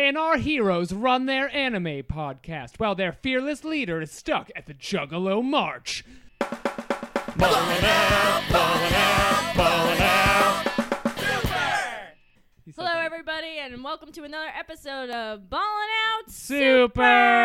Can our heroes run their anime podcast while their fearless leader is stuck at the Juggalo March? Ballin' out, ballin' out, ballin' out. Hello, everybody, and welcome to another episode of Ballin' Out Super!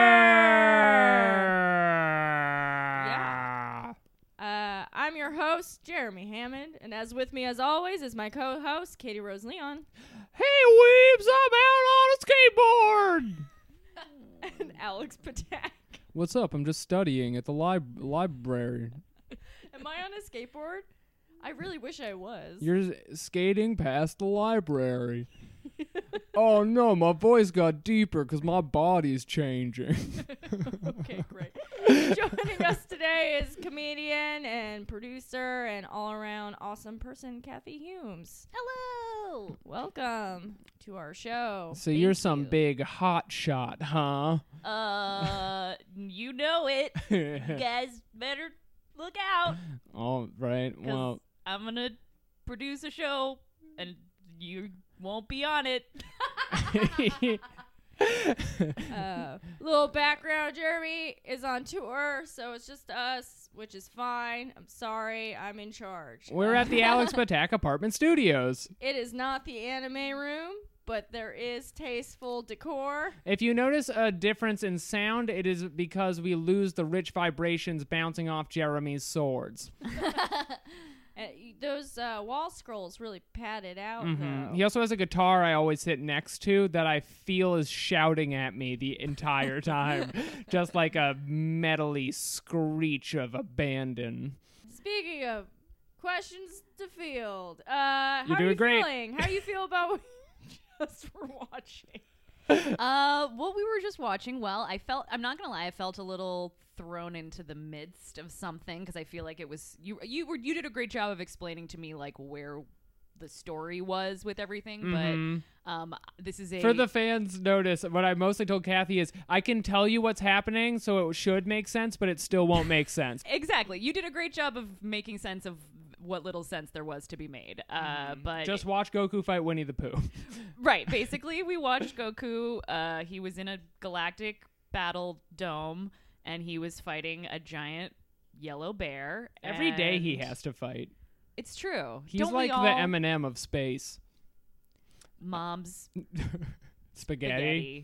Yeah. I'm your host, Jeremy Hammond, and as with me, as always, is my co-host, Katie Rose Leon. Hey, weebs, I'm out on a skateboard! And Alex Patak. What's up? I'm just studying at the library. Am I on a skateboard? I really wish I was. You're skating past the library. Oh no, my voice got deeper because my body's changing. Okay, great. Joining us today is comedian and producer and all-around awesome person, Kathy Humes. Hello. Welcome to our show. So you're some big hot shot, huh? You know it. You guys better look out. All right, well. I'm gonna produce a show, and you won't be on it. Little background, Jeremy is on tour, so it's just us, which is fine. I'm sorry, I'm in charge. We're at the Alex Patak Apartment Studios. It is not the anime room, but there is tasteful decor. If you notice a difference in sound, it is because we lose the rich vibrations bouncing off Jeremy's swords. Those wall scrolls really pad it out, though. He also has a guitar I always sit next to that I feel is shouting at me the entire time, just like a metally screech of abandon. Speaking of questions to field, how You're are doing you great. feeling? How you feel about what you just were watching? What we were just watching, well, I'm not gonna lie, I felt a little thrown into the midst of something because I feel like it was you did a great job of explaining to me like where the story was with everything, but this is For the fans, notice what I mostly told Kathy is I can tell you what's happening, so it should make sense, but it still won't make sense. Exactly. You did a great job of making sense of what little sense there was to be made. But Just watch Goku fight Winnie the Pooh. Right. Basically, we watched Goku. He was in a galactic battle dome, and he was fighting a giant yellow bear. Every day he has to fight. It's true. He's Don't like we all? the Eminem of space. Mom's Spaghetti.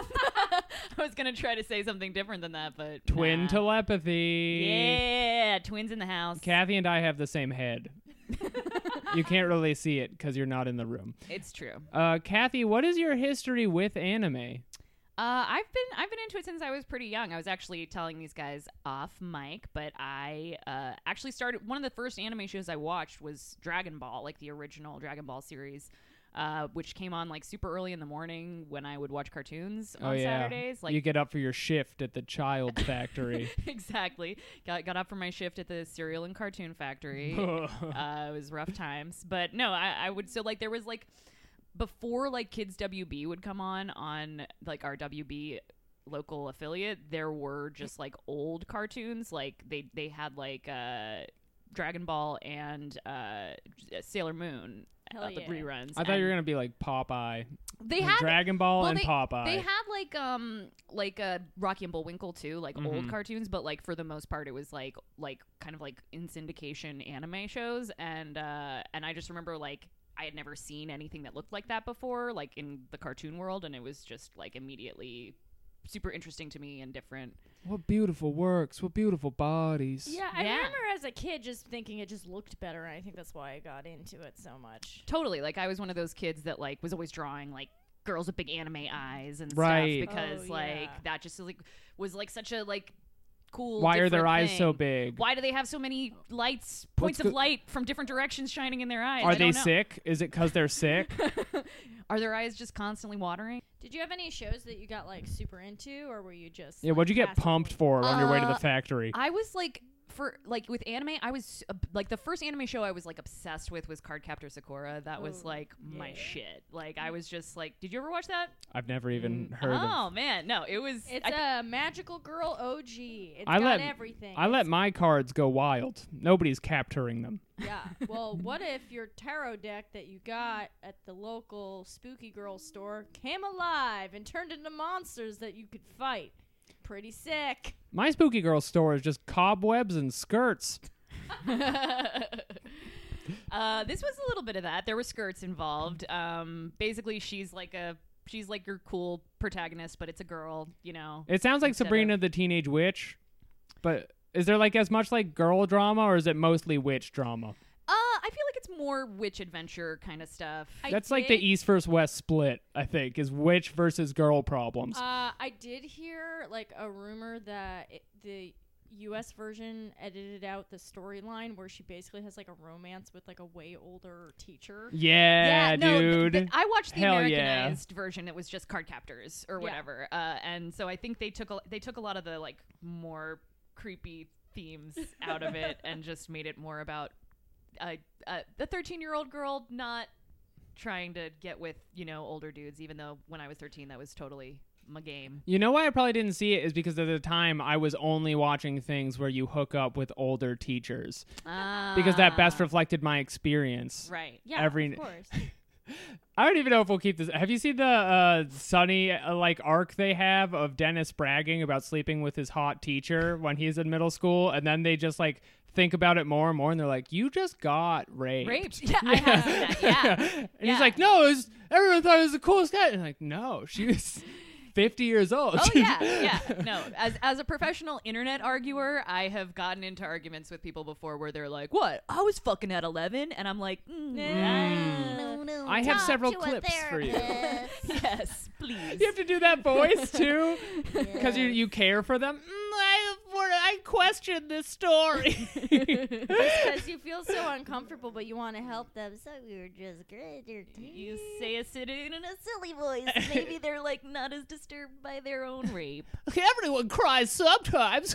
I was going to try to say something different than that, but Twin nah. telepathy. Yeah, twins in the house. Kathy and I have the same head. You can't really see it because you're not in the room. It's true. Kathy, what is your history with anime? I've been into it since I was pretty young. I was actually telling these guys off mic, but I actually started, one of the first anime shows I watched was Dragon Ball, like the original Dragon Ball series, which came on like super early in the morning when I would watch cartoons on Saturdays. Like you get up for your shift at the child factory. Exactly. Got up for my shift at the cereal and cartoon factory. It was rough times, but no, I would, so like there was like, before like Kids WB would come on like our WB local affiliate, there were just like old cartoons. Like they had like Dragon Ball and Sailor Moon. Hell The yeah. reruns. I thought you were gonna be like Popeye. They had Dragon Ball and they, Popeye. They had like Rocky and Bullwinkle too, like old cartoons, but like for the most part it was like kind of like in syndication anime shows, and I just remember like I had never seen anything that looked like that before, like in the cartoon world, and it was just like immediately super interesting to me and different. What beautiful works. What beautiful bodies. Yeah, I Yeah. remember as a kid just thinking it just looked better, and I think that's why I got into it so much. Totally, like I was one of those kids that like was always drawing like girls with big anime eyes and Right. stuff because Oh, like yeah. that just like was like such a like cool. Why are their different eyes so thing. big? Why do they have so many points of light from different directions shining in their eyes? Are I they don't know. sick? Is it because they're sick? Are their eyes just constantly watering? Did you have any shows that you got like super into, or were you just Yeah, what'd you get passively- pumped for on your way to the factory? I was like for like with anime, I was like the first anime show I was like obsessed with was Cardcaptor Sakura. That was like my shit. Like I was just like, did you ever watch that? I've never even heard of. Oh man, no, it was. It's a magical girl OG. It's I got let- everything. I let my cards go wild. Nobody's capturing them. Yeah. Well, what if your tarot deck that you got at the local Spooky Girl store came alive and turned into monsters that you could fight? Pretty sick. My Spooky Girl store is just cobwebs and skirts. This was a little bit of that. There were skirts involved. Basically, she's like your cool protagonist, but it's a girl. You know. It sounds like Instead Sabrina the Teenage Witch, but is there like as much like girl drama, or is it mostly witch drama? I feel like it's more witch adventure kind of stuff. That's like the East versus West split, I think, is witch versus girl problems. I did hear like a rumor that the U.S. version edited out the storyline where she basically has like a romance with like a way older teacher. Yeah, no, dude. I watched the Hell yeah. Americanized version. It was just card captors or whatever. And so I think they took a lot of the like more creepy themes out of it and just made it more about the 13-year-old girl not trying to get with, older dudes, even though when I was 13 that was totally my game. You know why I probably didn't see it is because at the time I was only watching things where you hook up with older teachers. Because that best reflected my experience. Right. Yeah, of course. I don't even know if we'll keep this. Have you seen the Sunny like arc they have of Dennis bragging about sleeping with his hot teacher when he's in middle school, and then they just like think about it more and more, and they're like, "You just got raped." Yeah, I have seen that. Yeah. And he's like, "No, everyone thought it was the coolest guy." And I'm like, "No, she was 50 years old." Oh yeah. No, as a professional internet arguer, I have gotten into arguments with people before where they're like, "What? I was fucking at 11," and I'm like, No. I have several clips for you. "Yes, please." You have to do that voice too, because you care for them. I question this story. Because you feel so uncomfortable, but you want to help them, so you're just great. You say it in a silly voice. Maybe they're like not as disturbed by their own rape. Everyone cries sometimes.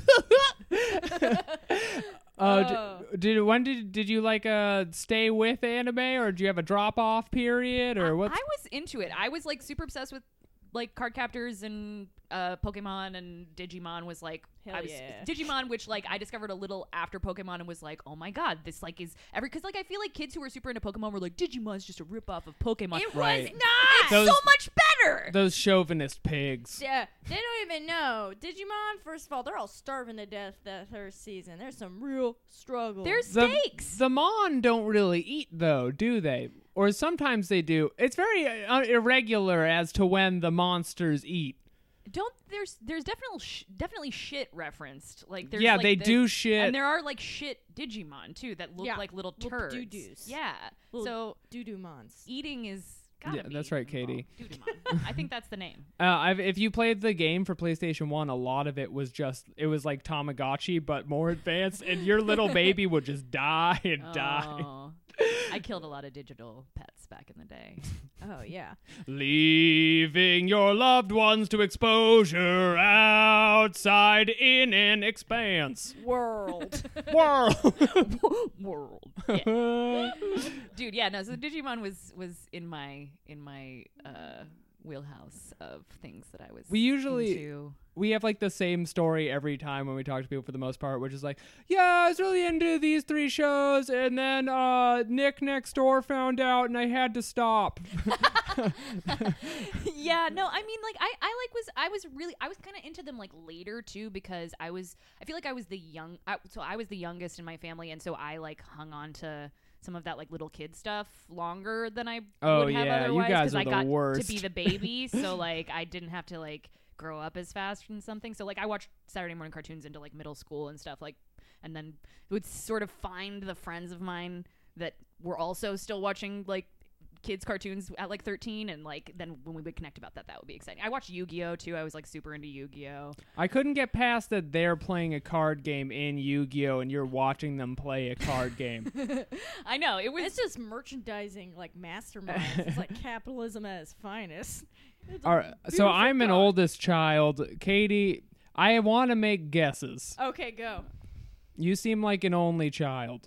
Did you like stay with anime, or did you have a drop off period, or what? I was into it. I was like super obsessed with like card captors and Pokemon, and Digimon was like Digimon, which like I discovered a little after Pokemon and was like, oh my god, this like is because like I feel like kids who were super into Pokemon were like, Digimon's just a rip off of Pokemon. It Right. was not. Those- so much better. Those chauvinist pigs. Yeah, they don't even know. Digimon, first of all, they're all starving to death that first season. There's some real struggle. There's stakes. The Mon don't really eat though, do they? Or sometimes they do. It's very irregular as to when the monsters eat. There's definitely shit referenced. Like there's Yeah, like they do shit. and there are like shit Digimon too that look like little turds. doo-doos. Yeah, so doo-doo mons. eating is gotta Yeah, be that's right, Katie. involved. Doo-doo-mon. I think that's the name. If you played the game for PlayStation 1, a lot of it was like Tamagotchi, but more advanced, and your little baby would just die and die. Oh. I killed a lot of digital pets back in the day. Oh, yeah. Leaving your loved ones to exposure outside in an expanse. World. World. Yeah. Dude, yeah, no, so Digimon was in my wheelhouse of things that I was into. We have like the same story every time when we talk to people for the most part, which is like, yeah, I was really into these 3 shows, and then Nick next door found out, and I had to stop. Yeah, no, I mean, like, I was kind of into them like later too, because I feel like I was the youngest in my family, and so I like hung on to some of that like little kid stuff longer than I would have otherwise, you guys because are I the got worst. to be the baby, so like I didn't have to like grow up as fast and something. So like I watched Saturday morning cartoons into like middle school and stuff, like, and then would sort of find the friends of mine that were also still watching like kids cartoons at like 13, and like then when we would connect about that would be exciting. I watched Yu-Gi-Oh too. I was like super into Yu-Gi-Oh. I couldn't get past that they're playing a card game in Yu-Gi-Oh, and you're watching them play a card game. I know, it was It's just merchandising, like masterminds. It's like capitalism at its finest. It's All right, so I'm an oldest child. Katie, I want to make guesses. Okay, go. You seem like an only child.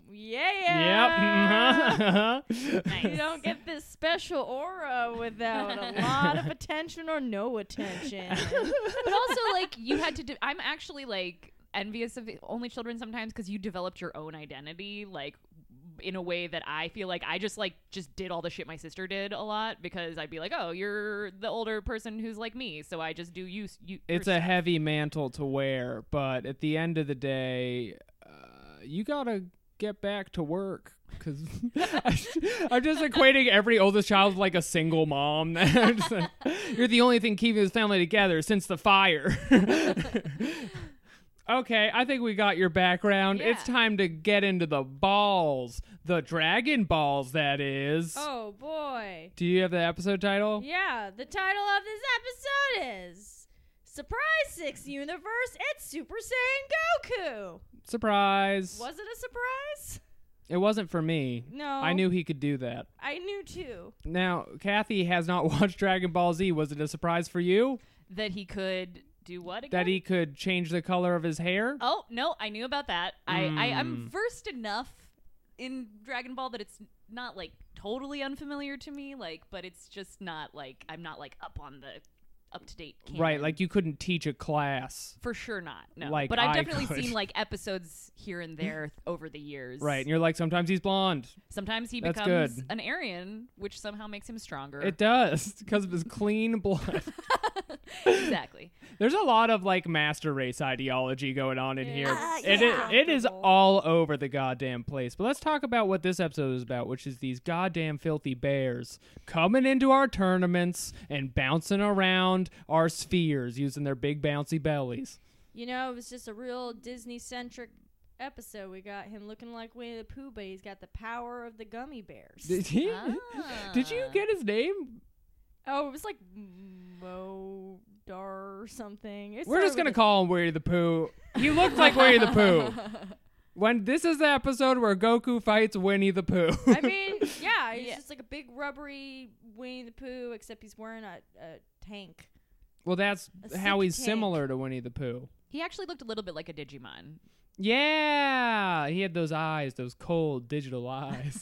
Yeah. Yep. Nice. You don't get this special aura without a lot of attention or no attention. But also, like, you had to I'm actually, like, envious of only children sometimes because you developed your own identity, like, in a way that I feel like I just did all the shit my sister did a lot because I'd be like, oh, you're the older person who's like me, so I just do you It's a heavy mantle to wear, but at the end of the day, you gotta get back to work. Because I'm just equating every oldest child with like a single mom. You're the only thing keeping this family together since the fire. Okay, I think we got your background. Yeah. It's time to get into the balls. The Dragon Balls, that is. Oh, boy. Do you have the episode title? Yeah, the title of this episode is Surprise 6 Universe, it's Super Saiyan Goku. Surprise. Was it a surprise? It wasn't for me. No. I knew he could do that. I knew too. Now, Kathy has not watched Dragon Ball Z. Was it a surprise for you? that he could do what again? That he could change the color of his hair? Oh, no, I knew about that. I'm versed enough in Dragon Ball that it's not, like, totally unfamiliar to me, like, but it's just not, like, I'm not, like, up on the up-to-date canon. Right, like you couldn't teach a class. For sure not, no. Like but I've I definitely could. seen, like, episodes here and there over the years. Right, and you're like, sometimes he's blonde. Sometimes he That's becomes good. an Aryan, which somehow makes him stronger. It does, because of his clean blood. Exactly. There's a lot of, like, master race ideology going on in here. Yeah. It is all over the goddamn place. But let's talk about what this episode is about, which is these goddamn filthy bears coming into our tournaments and bouncing around our spheres using their big bouncy bellies. You know, it was just a real Disney-centric episode. We got him looking like Winnie the Pooh, but he's got the power of the gummy bears. Did he? Ah. Did you get his name? Oh, it was like Modar or something. We're just going to call him Winnie the Pooh. He looked like Winnie the Pooh. When this is the episode where Goku fights Winnie the Pooh. I mean, yeah, he's Yeah. just like a big rubbery Winnie the Pooh, except he's wearing a tank. Well, that's A how sick he's tank. similar to Winnie the Pooh. He actually looked a little bit like a Digimon. Yeah, he had those eyes, those cold digital eyes.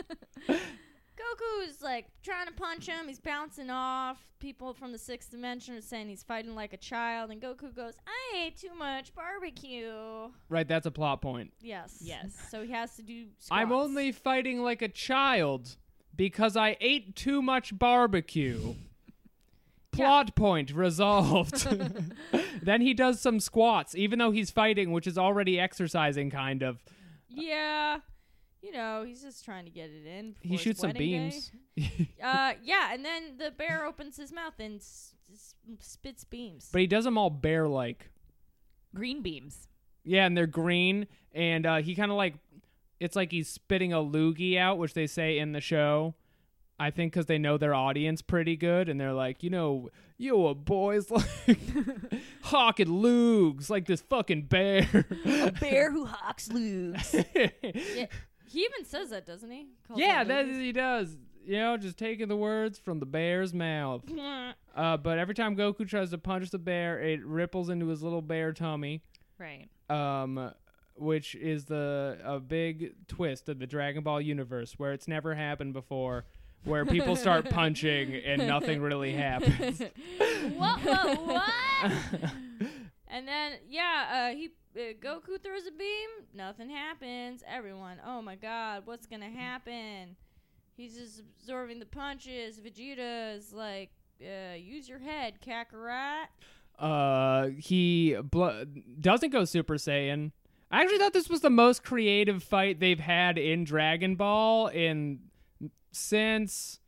Goku's like trying to punch him. He's bouncing off. People from the sixth dimension are saying he's fighting like a child. And Goku goes, I ate too much barbecue. Right, that's a plot point. Yes. Yes. So he has to do squats. I'm only fighting like a child because I ate too much barbecue. Plot point resolved. Then he does some squats, even though he's fighting, which is already exercising, kind of. Yeah. You know, he's just trying to get it in. He shoots some beams. Yeah, and then the bear opens his mouth and spits beams. But he does them all bear-like. Green beams. Yeah, and they're green, and he kind of like, it's like he's spitting a loogie out, which they say in the show. I think because they know their audience pretty good, and they're like, you know, you boys like hawking loogs like this fucking bear. A bear who hawks loogs. Yeah, he even says that, doesn't he? Calls Yeah, them that he does. You know, just taking the words from the bear's mouth. loogies. But every time Goku tries to punch the bear, it ripples into his little bear tummy. Right. Which is a big twist of the Dragon Ball universe, where it's never happened before, where people start punching and nothing really happens. What? And then, Goku throws a beam. Nothing happens. Everyone, oh my god, what's gonna happen? He's just absorbing the punches. Vegeta is like, use your head, Kakarot. He doesn't go Super Saiyan. I actually thought this was the most creative fight they've had in Dragon Ball since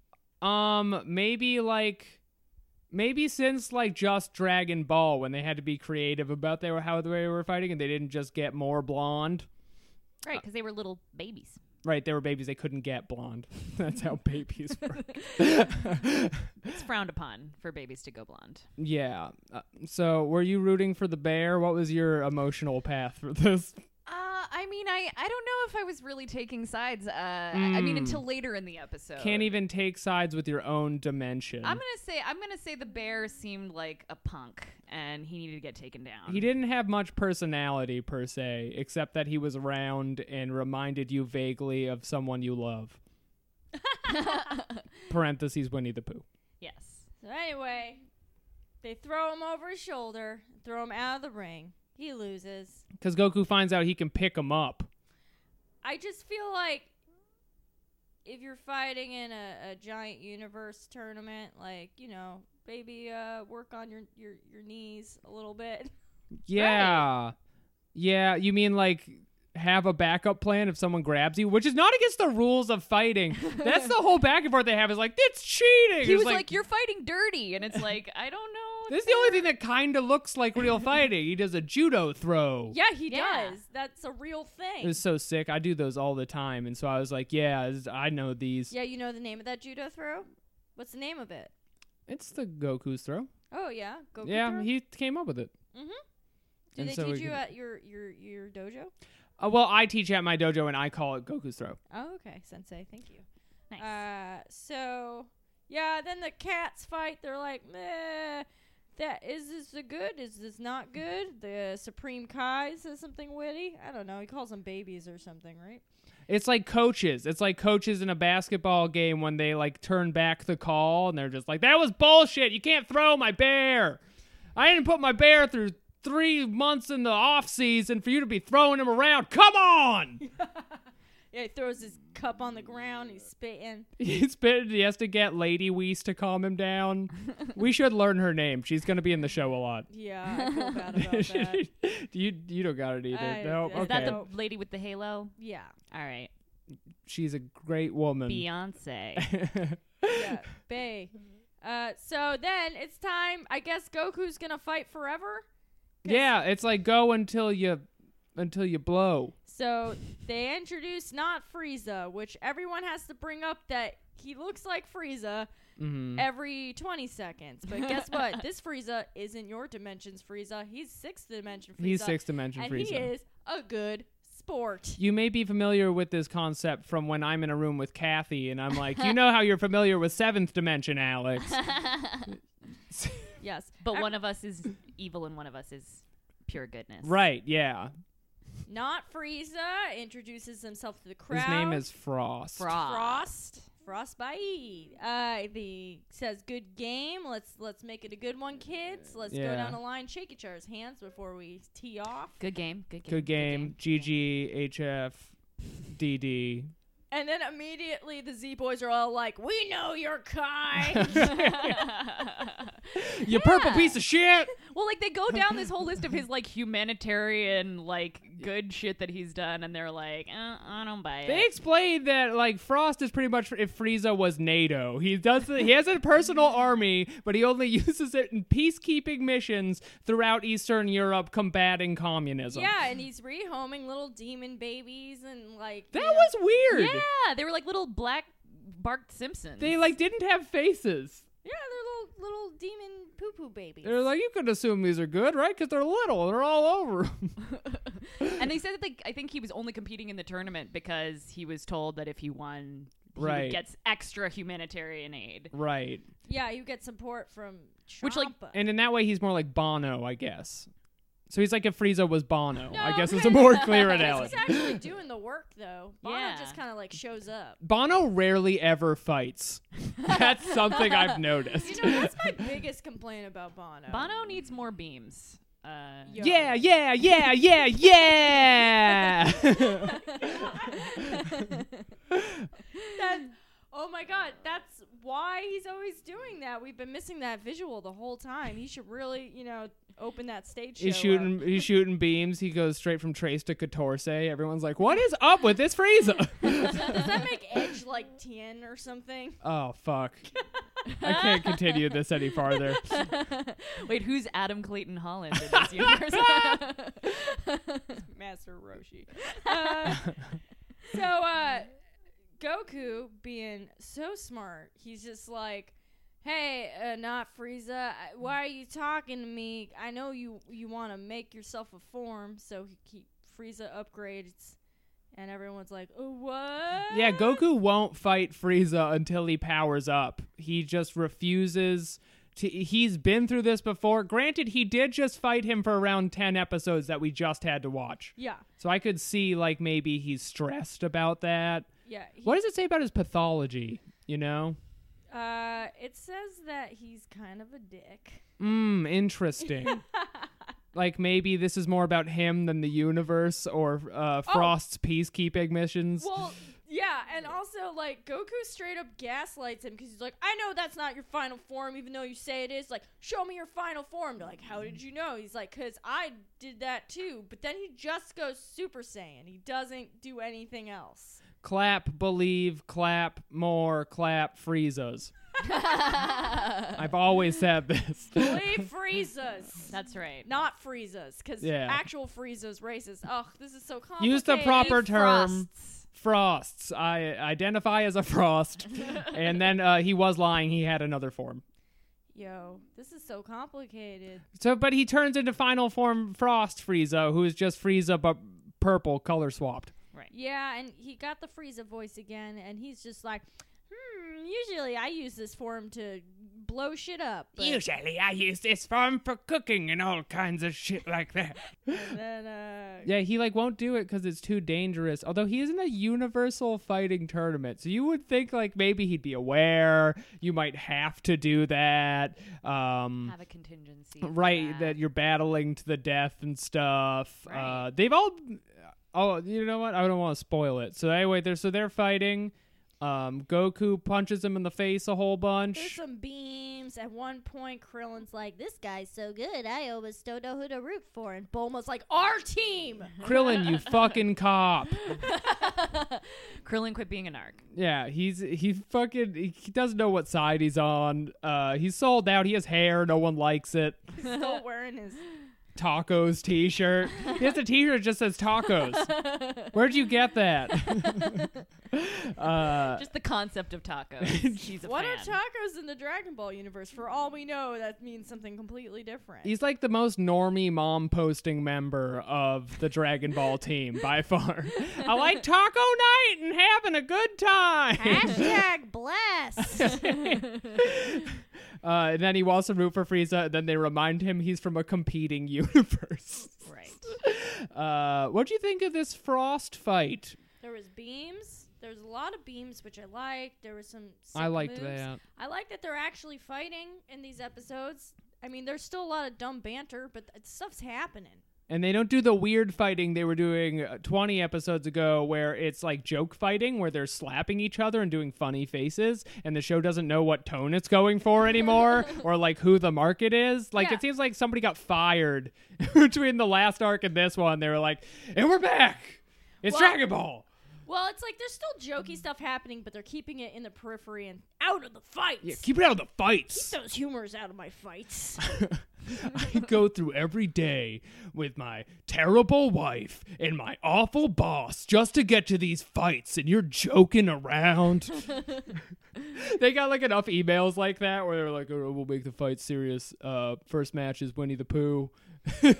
maybe since just Dragon Ball, when they had to be creative about how they were fighting and they didn't just get more blonde. Right, because they were little babies. Right, they were babies. They couldn't get blonde. That's how babies work. It's frowned upon for babies to go blonde. Yeah. So were you rooting for the bear? What was your emotional path for this? I mean, I don't know if I was really taking sides. I mean, until later in the episode. Can't even take sides with your own dimension. I'm gonna say the bear seemed like a punk, and he needed to get taken down. He didn't have much personality per se, except that he was round and reminded you vaguely of someone you love. Parentheses Winnie the Pooh. Yes. So anyway, they throw him over his shoulder, throw him out of the ring. He loses. Because Goku finds out he can pick him up. I just feel like if you're fighting in a giant universe tournament, like, you know, maybe work on your knees a little bit. Yeah. Right. Yeah, you mean like have a backup plan if someone grabs you, which is not against the rules of fighting. That's the whole back and forth they have is like, it's cheating. He was like, you're fighting dirty. And it's like, I don't know. This is the only thing that kind of looks like real fighting. He does a judo throw. Yeah, he does. That's a real thing. It was so sick. I do those all the time. And so I was like, yeah, I know these. Yeah, you know the name of that judo throw? What's the name of it? It's the Goku's throw. Oh, yeah? Goku yeah, throw? He came up with it. Mm-hmm. Do they teach you at your dojo? Well, I teach at my dojo, and I call it Goku's throw. Oh, okay. Sensei, thank you. Nice. So, yeah, then the cats fight. They're like, meh. Is this a good? Is this not good? The Supreme Kai says something witty. I don't know. He calls them babies or something, right? It's like coaches. It's like coaches in a basketball game when they like turn back the call and they're just like, that was bullshit. You can't throw my bear. I didn't put my bear through 3 months in the off season for you to be throwing him around. Come on. Yeah, he throws his cup on the ground. He's spitting. He's spitting. He has to get Lady Weiss to calm him down. We should learn her name. She's going to be in the show a lot. Yeah, I feel bad about that. You don't got it either. No, okay. Is that the lady with the halo? Yeah. All right. She's a great woman. Beyonce. Yeah, bae. So then it's time. I guess Goku's going to fight forever? Yeah, it's like go until you blow. So they introduce not Frieza, which everyone has to bring up that he looks like Frieza every 20 seconds. But guess what? This Frieza isn't your dimension's Frieza. He's 6th dimension Frieza. He's 6th dimension and Frieza. And he is a good sport. You may be familiar with this concept from when I'm in a room with Kathy and I'm like, you know how you're familiar with 7th dimension, Alex. Yes. But one of us is evil and one of us is pure goodness. Right, yeah. Not Frieza introduces himself to the crowd. His name is Frost. Frostbite. He says, "Good game. Let's make it a good one, kids. Let's go down the line, shake each other's hands before we tee off." Good game. Good game. GG, HF, DD. And then immediately the Z Boys are all like, "We know you're Kai." You purple piece of shit. Well, like they go down this whole list of his like humanitarian like good shit that he's done, and they're like, I don't buy it. They explained that like Frost is pretty much if Frieza was NATO. He has a personal army, but he only uses it in peacekeeping missions throughout Eastern Europe combating communism. Yeah, and he's rehoming little demon babies and like that was weird. Yeah, they were like little black Bart Simpsons. They like didn't have faces. Yeah, they're little demon poo-poo babies. They're like, you could assume these are good, right? Because they're little. They're all over. And they said that I think he was only competing in the tournament because he was told that if he won, he gets extra humanitarian aid. Right. Yeah, you get support from Champa. Which and in that way, he's more like Bono, I guess. So he's like if Frieza was Bono. No, I guess it's a more clear analogy. He's actually doing the work, though. Bono just kind of like shows up. Bono rarely ever fights. That's something I've noticed. You know, that's my biggest complaint about Bono. Bono needs more beams. Yeah. Oh my God, that's why he's always doing that. We've been missing that visual the whole time. He should really, open that stage show. He's shooting beams. He goes straight from Trace to Catorce. Everyone's like, what is up with this Frieza? Does that make Edge like Tien or something? Oh, fuck. I can't continue this any farther. Wait, who's Adam Clayton Holland in this universe? Master Roshi. So, Goku, being so smart, he's just like, hey, not Frieza, why are you talking to me? I know you want to make yourself a form, so Frieza upgrades, and everyone's like, oh, what? Yeah, Goku won't fight Frieza until he powers up. He just refuses to. He's been through this before. Granted, he did just fight him for around 10 episodes that we just had to watch. Yeah. So I could see, like, maybe he's stressed about that. Yeah. What does it say about his pathology, you know? It says that he's kind of a dick. Interesting. Like, maybe this is more about him than the universe or Frost's peacekeeping missions. Well, yeah, and also, like, Goku straight up gaslights him because he's like, I know that's not your final form, even though you say it is. Like, show me your final form. They're like, how did you know? He's like, because I did that too. But then he just goes Super Saiyan. He doesn't do anything else. Clap, believe, clap, more, clap, Friezas. I've always said this. Believe Friezas. That's right. Not Friezas, because actual Friezas racist. Ugh, this is so complicated. Use the proper term. Frosts. Frosts. I identify as a Frost. And then he was lying. He had another form. Yo, this is so complicated. So, but he turns into final form Frost Frieza, who is just Frieza but purple, color swapped. Right. Yeah, and he got the Frieza voice again, and he's just like, usually I use this form to blow shit up. But Usually I use this form for cooking and all kinds of shit like that. And then, Yeah, he like won't do it because it's too dangerous. Although he is in a universal fighting tournament, so you would think like maybe he'd be aware. You might have to do that. Have a contingency. Right, that you're battling to the death and stuff. Right. They've all. Oh, you know what? I don't want to spoil it. So anyway, they're fighting. Goku punches him in the face a whole bunch. there's some beams. At one point, Krillin's like, this guy's so good, I almost don't know who to root for. And Bulma's like, our team! Krillin, you fucking cop. Krillin quit being an arc. Yeah, he doesn't know what side he's on. He's sold out. He has hair. No one likes it. He's still wearing his... Tacos t-shirt. He has a t-shirt that just says tacos. Where'd you get that? Just the concept of tacos. He's a What fan. are tacos in the Dragon Ball universe? For all we know, that means something completely different. He's like the most normie mom posting member of the Dragon Ball team by far. I like taco night and having a good time. Hashtag blessed. And then he wants to root for Frieza, and then they remind him he's from a competing universe. Right. What do you think of this Frost fight? There was beams. There's a lot of beams, which I liked. There was some sick I liked moves. that. I like that they're actually fighting in these episodes. I mean, there's still a lot of dumb banter, but stuff's happening. And they don't do the weird fighting they were doing 20 episodes ago where it's like joke fighting where they're slapping each other and doing funny faces and the show doesn't know what tone it's going for anymore or like who the market is. Like It seems like somebody got fired between the last arc and this one. They were like, and we're back. It's Dragon Ball. Well, it's like there's still jokey stuff happening, but they're keeping it in the periphery and out of the fights. Yeah, keep it out of the fights. Keep those humors out of my fights. I go through every day with my terrible wife and my awful boss just to get to these fights, and you're joking around. They got like enough emails like that where they're like, oh, we'll make the fight serious. First match is Winnie the Pooh. Oh,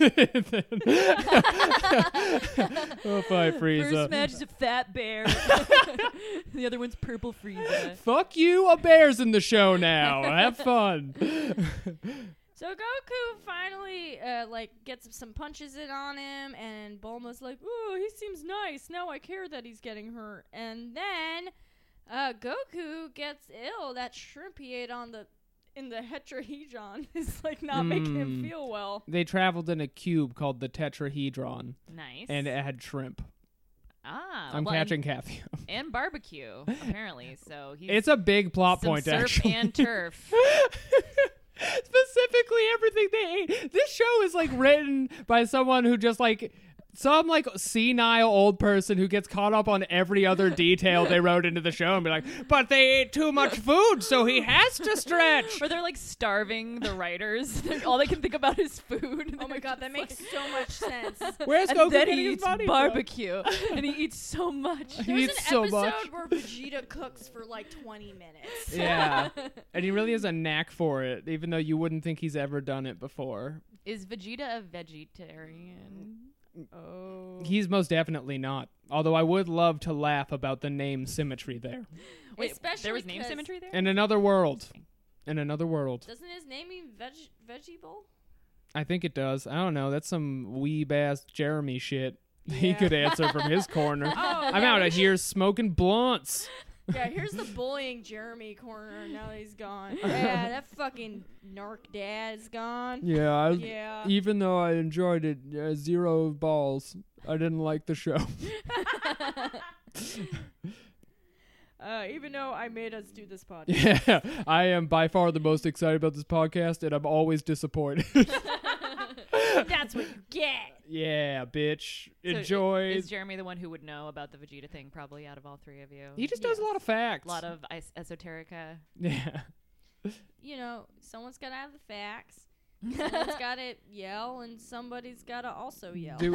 fight Frieza. First match is a fat bear. The other one's purple Frieza. Fuck you, a bear's in the show now. Have fun. So Goku finally gets some punches in on him, and Bulma's like, "Ooh, he seems nice. Now I care that he's getting hurt." And then Goku gets ill. That shrimp he ate in the tetrahedron is like not making him feel well. They traveled in a cube called the tetrahedron. Nice. And it had shrimp. I'm well, catching Kathy. and barbecue apparently. So It's a big plot some point, surf actually. and turf. Specifically everything they ate. This show is like written by someone who just like some like senile old person who gets caught up on every other detail they wrote into the show and be like, but they ate too much food, so he has to stretch. Or they're like starving the writers. All they can think about is food. Oh my god, that makes so much sense. Where's And Goku then getting he his eats money barbecue, and he eats so much. He There's eats an so episode much. where Vegeta cooks for like 20 minutes. Yeah. And he really has a knack for it, even though you wouldn't think he's ever done it before. Is Vegeta a vegetarian? Oh. He's most definitely not. Although I would love to laugh about the name symmetry there. Wait, Especially there was name 'cause symmetry there? In another world. In another world. Doesn't his name mean vegetable? I think it does. I don't know. That's some weeb-ass Jeremy shit. He Yeah. could answer from his corner. Oh, I'm yeah, out we of here smoking blunts. Yeah, here's the bullying Jeremy corner. Now that he's gone. Yeah, that fucking narc dad is gone. Yeah, Yeah. even though I enjoyed it, 0 balls. I didn't like the show. Even though I made us do this podcast. Yeah, I am by far the most excited about this podcast, and I'm always disappointed. That's what you get. Yeah, bitch. So Enjoy. Is Jeremy the one who would know about the Vegeta thing, probably, out of all three of you? He just does a lot of facts. A lot of esoterica. Yeah. You know, someone's got to have the facts. Someone's got to yell, and somebody's got to also yell. Do-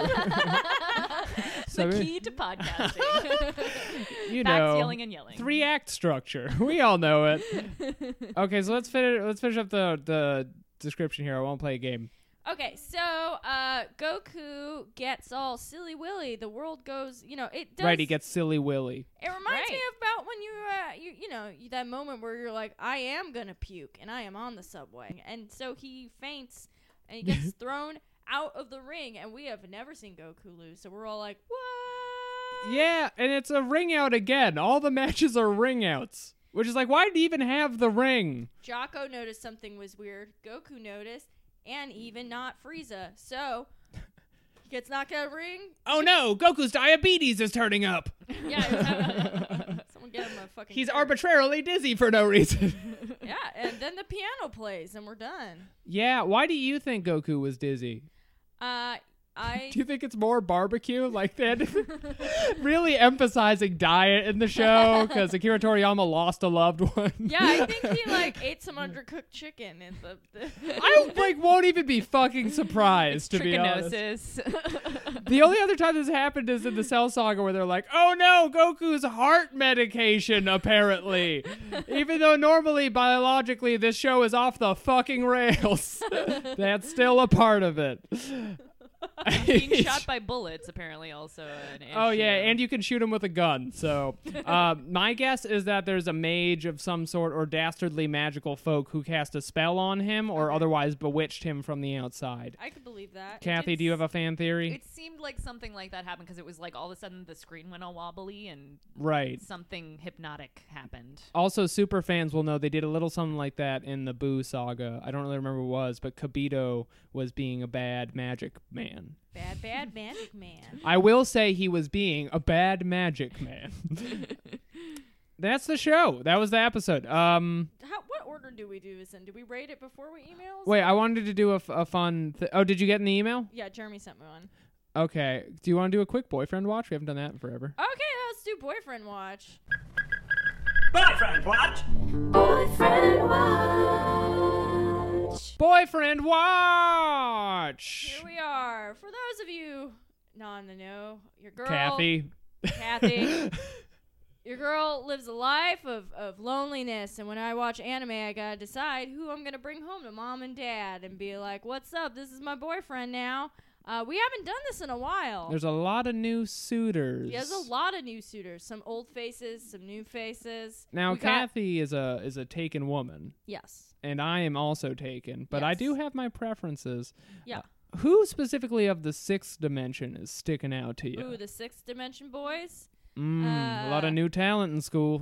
So The key to podcasting. you Facts, know, yelling, and yelling. 3-act structure. We all know it. Okay, so let's finish up the description here. I won't play a game. Okay, so Goku gets all silly willy. The world goes, you know, it does. Right, he gets silly willy. It reminds me Right. about when you know, that moment where you're like, I am gonna puke, and I am on the subway, and so he faints, and he gets thrown out of the ring, and we have never seen Goku lose, so we're all like, what? Yeah, and it's a ring out again. All the matches are ring outs. Which is like, why did he even have the ring? Jocko noticed something was weird. Goku noticed, and even not Frieza. So he gets knocked out of the ring. Oh no, Goku's diabetes is turning up. Yeah, someone get him a fucking. He's cure. arbitrarily dizzy for no reason. Yeah, and then the piano plays, and we're done. Yeah, why do you think Goku was dizzy? Do you think it's more barbecue? Like that? Really emphasizing diet in the show because Akira Toriyama lost a loved one. Yeah, I think he like ate some undercooked chicken and I won't even be fucking surprised to be honest. Trichinosis. The only other time this happened is in the Cell Saga where they're like, oh no, Goku's heart medication, apparently. Even though normally, biologically, this show is off the fucking rails. That's still a part of it. Being shot by bullets, apparently, also an issue. Oh, yeah, and you can shoot him with a gun. So my guess is that there's a mage of some sort or dastardly magical folk who cast a spell on him or otherwise bewitched him from the outside. I could believe that. Kathy, do you have a fan theory? It seemed like something like that happened because it was like all of a sudden the screen went all wobbly and Right. something hypnotic happened. Also, super fans will know they did a little something like that in the Boo saga. I don't really remember what it was, but Kibito was being a bad magic man. Bad magic man. I will say he was being a bad magic man. That's the show. That was the episode. What order do we do this in? Do we rate it before we emails? Wait, I wanted to do a fun... Oh, did you get an email? Yeah, Jeremy sent me one. Okay. Do you want to do a quick boyfriend watch? We haven't done that in forever. Okay, let's do boyfriend watch. Boyfriend watch. Boyfriend watch. Boyfriend watch! Here we are. For those of you not in the know, your girl Kathy. Your girl lives a life of loneliness, and when I watch anime, I gotta decide who I'm gonna bring home to mom and dad and be like, what's up? This is my boyfriend now. We haven't done this in a while. There's a lot of new suitors. There's a lot of new suitors. Some old faces, some new faces. Now, We got- Kathy is a taken woman, Yes. and I am also taken, but I Yes. do have my preferences. Yeah. Who specifically of the sixth dimension is sticking out to you? Ooh, the sixth dimension boys. A lot of new talent in school.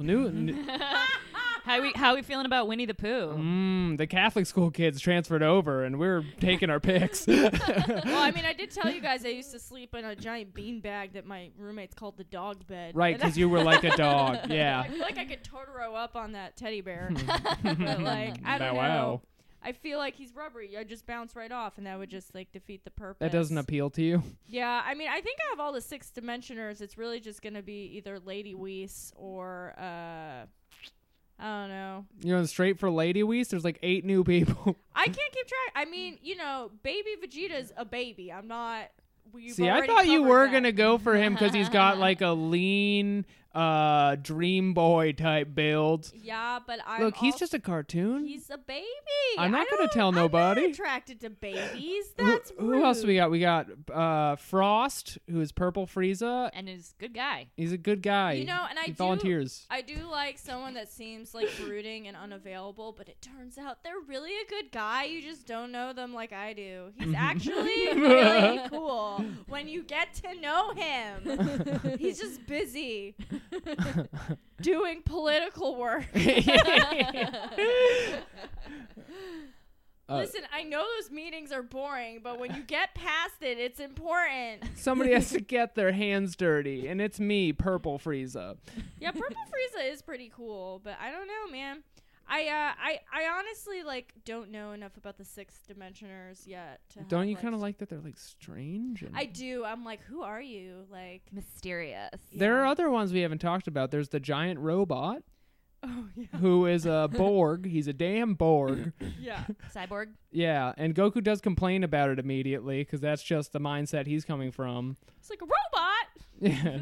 How we feeling about Winnie the Pooh? The Catholic school kids transferred over, and we're taking our picks. Well, I mean, I did tell you guys I used to sleep in a giant beanbag that my roommates called the dog bed. Right, And because you were like a dog. Yeah. I feel like I could Totoro up on that teddy bear. But, like, I don't Bow wow. know. I feel like he's rubbery. I just bounce right off, and that would just, like, defeat the purpose. That doesn't appeal to you. Yeah, I mean, I think out of all the sixth dimensioners, it's really just going to be either Lady Whis or, I don't know. You know, straight for Lady Whis, there's like 8 new people. I can't keep track. I mean, you know, baby Vegeta's a baby. I'm not... See, I thought you were going to go for him because he's got like a lean, Dream Boy type build. Yeah, but Look, he's just a cartoon. He's a baby. I'm not gonna don't- tell I'm nobody. not attracted to babies. That's Who else do we rude. got? We got Frost, who is Purple Frieza. And is good guy. He's a good guy. You know, and he volunteers. I do like someone that seems like brooding and unavailable, but it turns out they're really a good guy. You just don't know them like I do. He's actually really cool when you get to know him. He's just busy doing political work. Listen, I know those meetings are boring, but when you get past it, it's important. Somebody has to get their hands dirty, and it's me, Purple Frieza. Yeah, Purple Frieza is pretty cool, but I don't know, man. I honestly don't know enough about the Sixth Dimensioners yet. Don't you kind of like that they're like strange? And I do. I'm like, who are you? Like, Mysterious. there are yeah. other ones we haven't talked about. There's the giant robot Oh yeah, who is a Borg. He's a damn Borg. yeah. Cyborg. Yeah, and Goku does complain about it immediately because that's just the mindset he's coming from. It's like a robot. Yeah.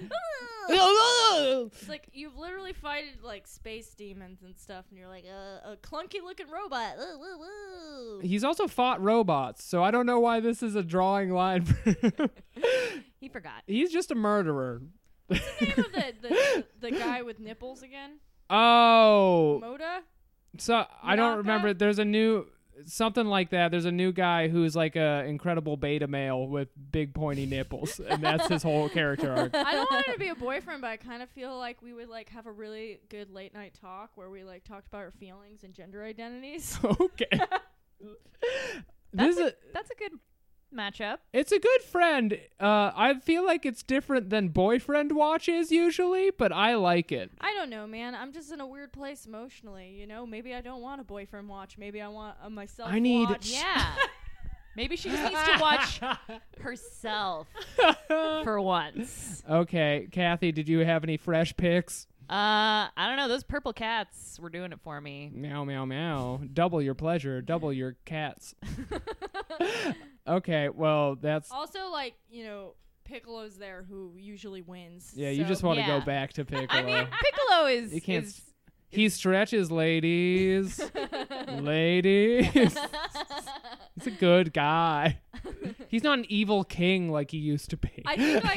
It's like you've literally fighted like space demons and stuff, and you're like a clunky looking robot. He's also fought robots, so I don't know why this is a drawing line for him. He forgot. He's just a murderer. What's the name of the guy with nipples again? Oh, Moda? so I don't Minaka? remember. There's a new something like that. There's a new guy who's like a incredible beta male with big pointy nipples, and that's his whole character arc. I don't want him to be a boyfriend, but I kind of feel like we would like have a really good late night talk where we like talked about our feelings and gender identities. Okay. This is That's a good matchup. it's a good friend. I feel like it's different than boyfriend watches usually, but I like it. I don't know, man. I'm just in a weird place emotionally. You know, maybe I don't want a boyfriend watch. Maybe I want a myself I need- watch. Yeah. Maybe she just needs to watch herself for once. Okay, Kathy, did you have any fresh picks? I don't know. Those purple cats were doing it for me. Meow, meow, meow. Double your pleasure. Double your cats. Okay, well, that's... Also, like, you know, Piccolo's there who usually wins. Yeah, you so- just want to Yeah. go back to Piccolo. I mean, Piccolo is. You can't is he stretches, ladies. Ladies. He's a good guy. He's not an evil king like he used to be. I think,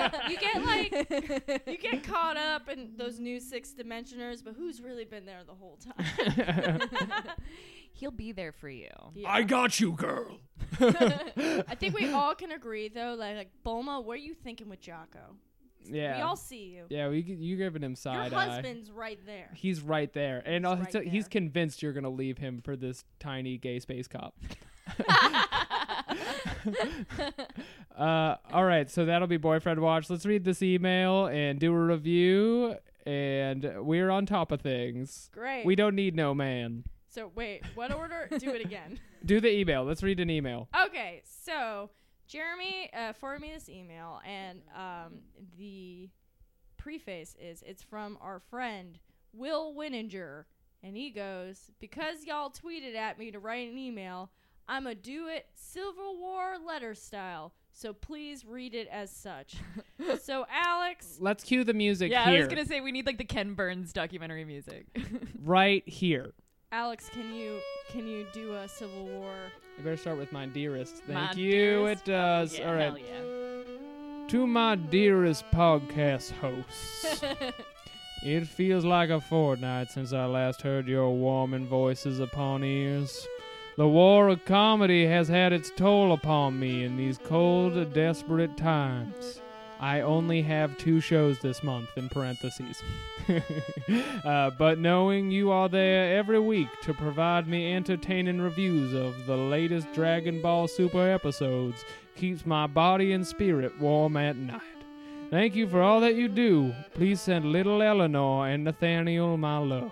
you get caught up in those new Sixth Dimensioners, but who's really been there the whole time? he'll be there for you. Yeah. I got you, girl. I think we all can agree, though, like Bulma, what are you thinking with Jocko? Yeah. We all see you. Yeah, you giving him Your side eye. husband's right there. He's right there. And He's also, right he's there. convinced you're going to leave him for this tiny gay space cop. All right, so that'll be Boyfriend Watch. Let's read this email and do a review, and we're on top of things. Great. We don't need no man. So, wait, what order? Do it again. Do the email. Let's read an email. Okay, so Jeremy forwarded me this email, and the preface is it's from our friend Will Winninger, and he goes, because y'all tweeted at me to write an email, I'ma do it Civil War letter style, so please read it as such. So Alex, Let's cue the music Yeah, here. I was gonna say we need like the Ken Burns documentary music. Right here. Alex, can you do a Civil War? I better start with my dearest. Thank My you. dearest? It does. Yeah, All right. hell yeah. To my dearest podcast hosts, it feels like a fortnight since I last heard your warming voices upon ears. The war of comedy has had its toll upon me in these cold, desperate times. I only have 2 shows this month, in parentheses. But knowing you are there every week to provide me entertaining reviews of the latest Dragon Ball Super episodes keeps my body and spirit warm at night. Thank you for all that you do. Please send little Eleanor and Nathaniel my love.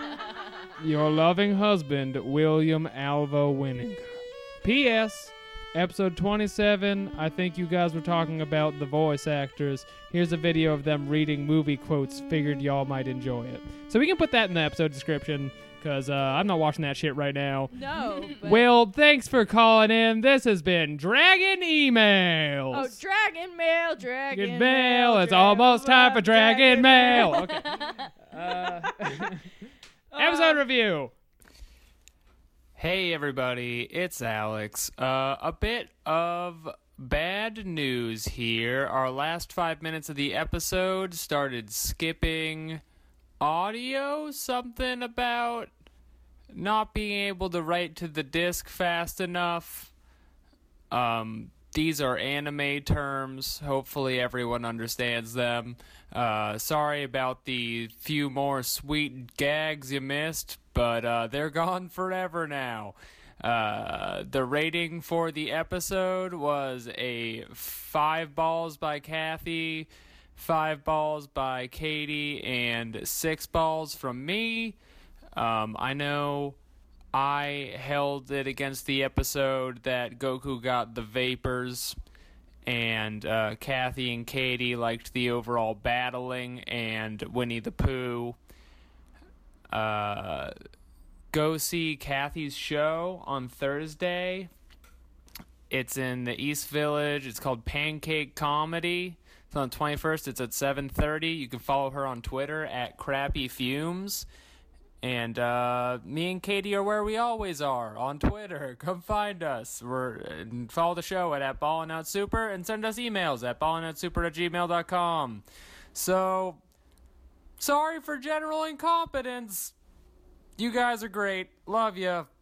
Your loving husband, William Alva Winninger. P.S. Episode 27, I think you guys were talking about the voice actors. Here's a video of them reading movie quotes. Figured y'all might enjoy it. So we can put that in the episode description, because I'm not watching that shit right now. No. But Will, thanks for calling in. This has been Dragon Emails. Oh, Dragon Mail, Dragon Dragon Mail. Mail. It's Dragon almost time for Dragon Mail. Mail. Okay. Episode review. Hey everybody, it's Alex. A bit of bad news here. Our last 5 minutes of the episode started skipping audio, something about not being able to write to the disc fast enough. These are anime terms. Hopefully everyone understands them. Sorry about the few more sweet gags you missed, but they're gone forever now. The rating for the episode was a 5 balls by Kathy, 5 balls by Katie, and 6 balls from me. I know I held it against the episode that Goku got the vapors, and Kathy and Katie liked the overall battling and Winnie the Pooh. Go see Kathy's show on Thursday. It's in the East Village. It's called Pancake Comedy. It's on the 21st. It's at 7:30. You can follow her on Twitter at Crappy Fumes. And me and Katie are where we always are, on Twitter. Come find us. Follow the show at BallinOutSuper and send us emails at ballingoutsuper@gmail.com. So, sorry for general incompetence. You guys are great. Love ya.